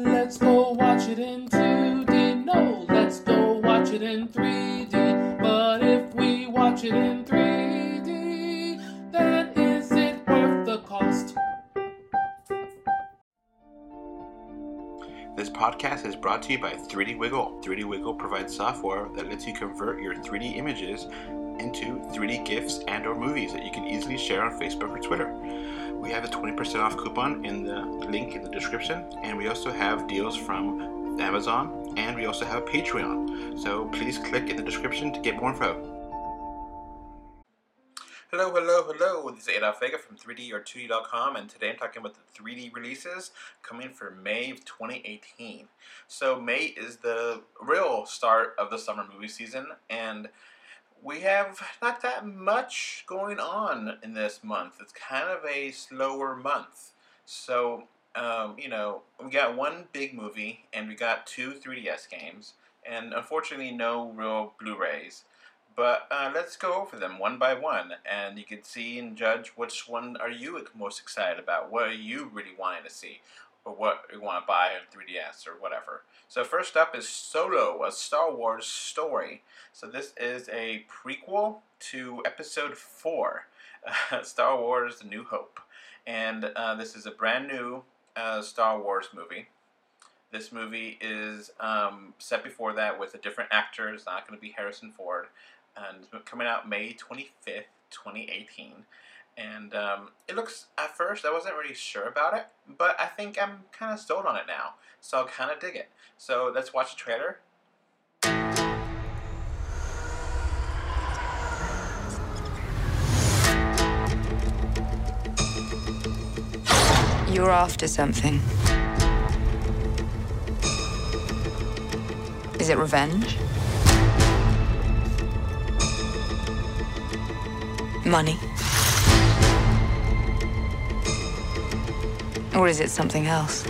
Let's go watch it in 2D. No, let's go watch it in 3D. But if we watch it in 3D, then is it worth the cost? This podcast is brought to you by 3D Wiggle. 3D Wiggle provides software that lets you convert your 3D images into 3D GIFs and or movies that you can easily share on Facebook or Twitter. We have a 20% off coupon in the link in the description, and we also have deals from Amazon, and we also have a Patreon. So please click in the description to get more info. Hello. This is Adolf Vega from 3D2D.com, and today I'm talking about the 3D releases coming for May of 2018. So May is the real start of the summer movie season, and we have not that much going on in this month. It's kind of a slower month. So, we got one big movie, and we got two 3DS games, and unfortunately no real Blu-rays. But let's go over them one by one, and you can see and judge which one are you most excited about. What are you really wanting to see, or what you want to buy on 3DS or whatever. So first up is Solo, a Star Wars story. So this is a prequel to Episode 4, Star Wars: A New Hope. And this is a brand new Star Wars movie. This movie is set before that with a different actor. It's not going to be Harrison Ford. And it's coming out May 25th, 2018. And it looks, at first, I wasn't really sure about it, but I think I'm kind of sold on it now. So I kind of dig it. So let's watch the trailer. You're after something. Is it revenge? Money? Or is it something else?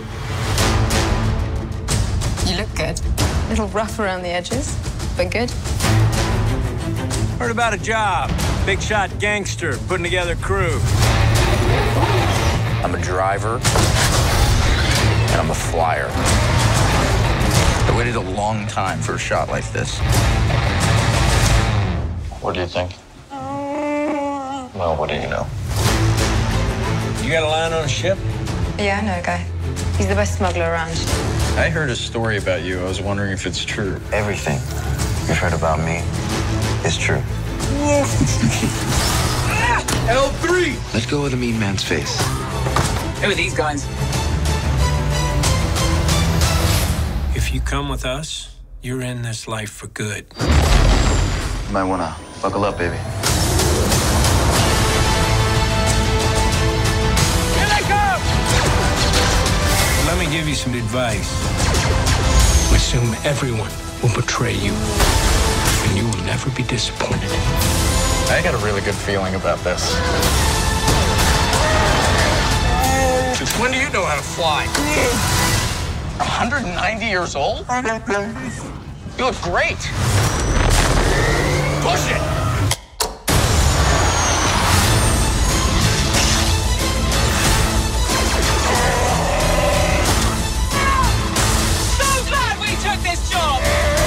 You look good. A little rough around the edges, but good. Heard about a job. Big shot gangster putting together a crew. I'm a driver, and I'm a flyer. I waited a long time for a shot like this. What do you think? Well, what do you know? You got a line on a ship? Yeah, I know a guy. He's the best smuggler around. I heard a story about you. I was wondering if it's true. Everything you've heard about me is true. L3! Let go of the mean man's face. Who are these guys? If you come with us, you're in this life for good. You might wanna buckle up, baby. Here they come! Let me give you some advice. Assume everyone will betray you, and you will never be disappointed. I got a really good feeling about this. Since when do you know how to fly? 190 years old? You look great. Push it! So glad we took this job!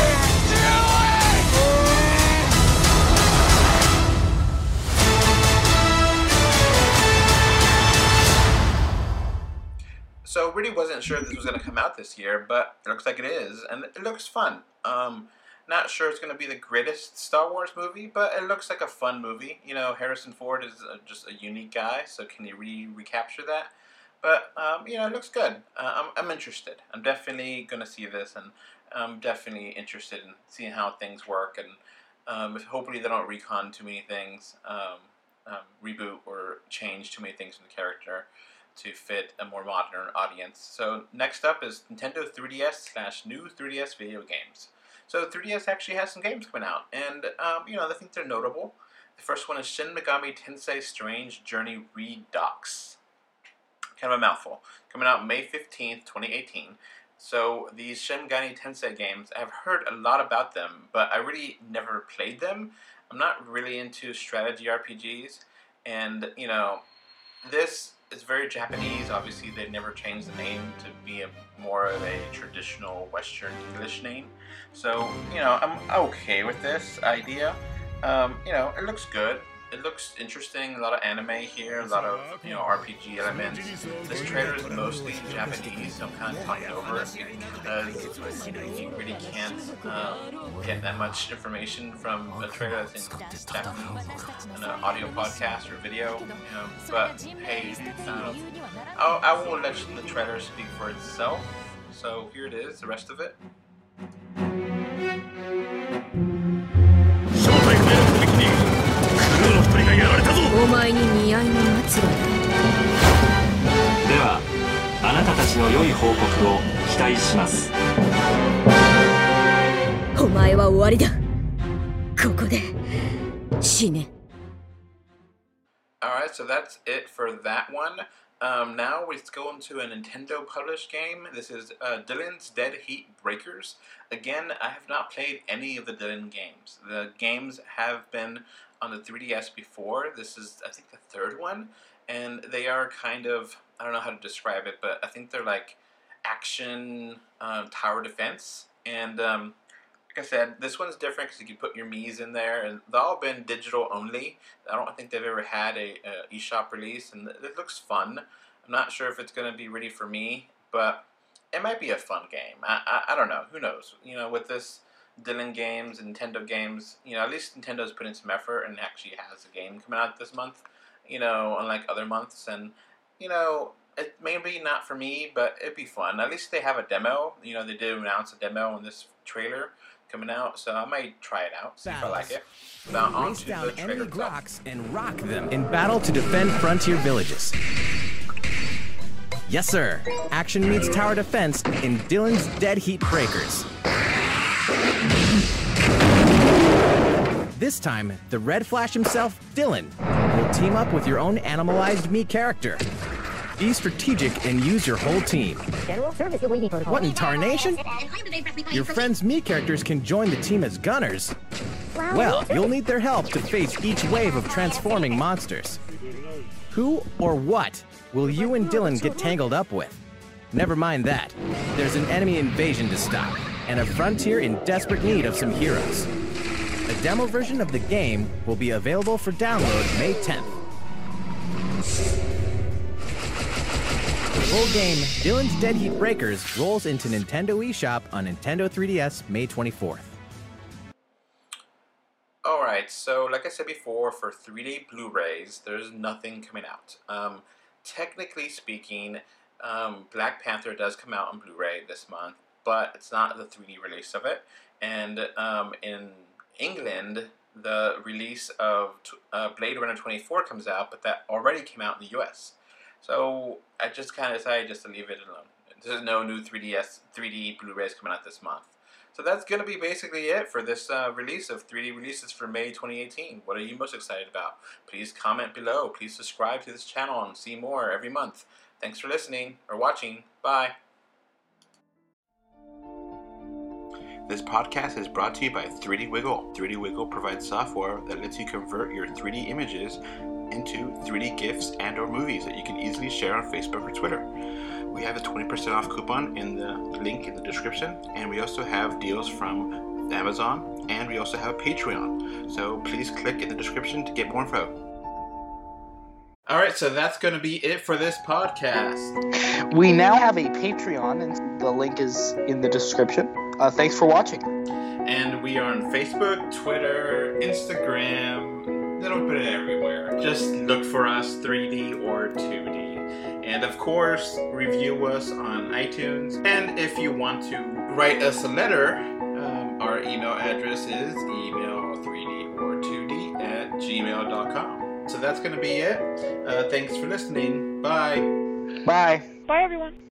So really wasn't sure this was going to come out this year, but it looks like it is, and it looks fun. Not sure it's going to be the greatest Star Wars movie, but it looks like a fun movie. You know, Harrison Ford is just a unique guy, so can he recapture that? But, it looks good. I'm interested. I'm definitely going to see this, and I'm definitely interested in seeing how things work, and hopefully they don't recon too many things, reboot or change too many things from the character to fit a more modern audience. So next up is Nintendo 3DS/new 3DS video games. So 3DS actually has some games coming out, and I think they're notable. The first one is Shin Megami Tensei Strange Journey Redux. Kind of a mouthful. Coming out May 15th, 2018. So these Shin Megami Tensei games, I've heard a lot about them, but I really never played them. I'm not really into strategy RPGs, and this it's very Japanese. Obviously, they never changed the name to be more of a traditional Western English name. So, I'm okay with this idea. It looks good. It looks interesting. A lot of anime here, a lot of RPG elements. This trailer is mostly in Japanese, so I'm kind of talking over it because you really can't get that much information from a trailer that's in Japanese, an audio podcast or video. But hey, I will let the trailer speak for itself. So here it is, the rest of it. お前に見合いの末路だ。 では、あなたたちの良い報告を期待します。 お前は終わりだ。ここで死ね。 Alright, so that's it for that one. Now let's go into a Nintendo published game. This is Dylan's Dead Heat Breakers. Again, I have not played any of the Dylan games. The games have been on the 3DS before. This is, I think, the third one. And they are kind of, I don't know how to describe it, but I think they're like action tower defense. And like I said, this one's different because you can put your Miis in there. And they've all been digital only. I don't think they've ever had a eShop release. And it looks fun. I'm not sure if it's going to be ready for me, but it might be a fun game. I don't know. Who knows? With this Dylan games, Nintendo games, at least Nintendo's put in some effort and actually has a game coming out this month, unlike other months. And, it may be not for me, but it'd be fun. At least they have a demo. They did announce a demo in this trailer coming out, so I might try it out, see if I like it. Now on to the trailer itself. And rock them in battle to defend frontier villages. Yes, sir. Action meets tower defense in Dylan's Dead Heat Breakers. This time, the Red Flash himself, Dylan, will team up with your own animalized Mii character. Be strategic and use your whole team. What in tarnation? Your friend's Mii characters can join the team as gunners. Well, you'll need their help to face each wave of transforming monsters. Who or what will you and Dylan get tangled up with? Never mind that. There's an enemy invasion to stop, and a frontier in desperate need of some heroes. A demo version of the game will be available for download May 10th. The full game, Dylan's Dead Heat Breakers, rolls into Nintendo eShop on Nintendo 3DS May 24th. Alright, so like I said before, for 3D Blu-rays, there's nothing coming out. Technically speaking, Black Panther does come out on Blu-ray this month, but it's not the 3D release of it. And in England, the release of Blade Runner 24 comes out, but that already came out in the US. So I just kind of decided just to leave it alone. There's no new 3D Blu-rays coming out this month. So that's going to be basically it for this release of 3D releases for May 2018. What are you most excited about? Please comment below. Please subscribe to this channel and see more every month. Thanks for listening or watching. Bye. This podcast is brought to you by 3D Wiggle. 3D Wiggle provides software that lets you convert your 3D images into 3D GIFs and or movies that you can easily share on Facebook or Twitter. We have a 20% off coupon in the link in the description, and we also have deals from Amazon, and we also have Patreon. So please click in the description to get more info. Alright, so that's going to be it for this podcast. We now have a Patreon, and the link is in the description. Thanks for watching. And we are on Facebook, Twitter, Instagram. They don't put it everywhere. Just look for us, 3D or 2D. And of course, review us on iTunes. And if you want to write us a letter, our email address is email3dortwo2d@gmail.com. So that's going to be it. Thanks for listening. Bye. Bye. Bye, everyone.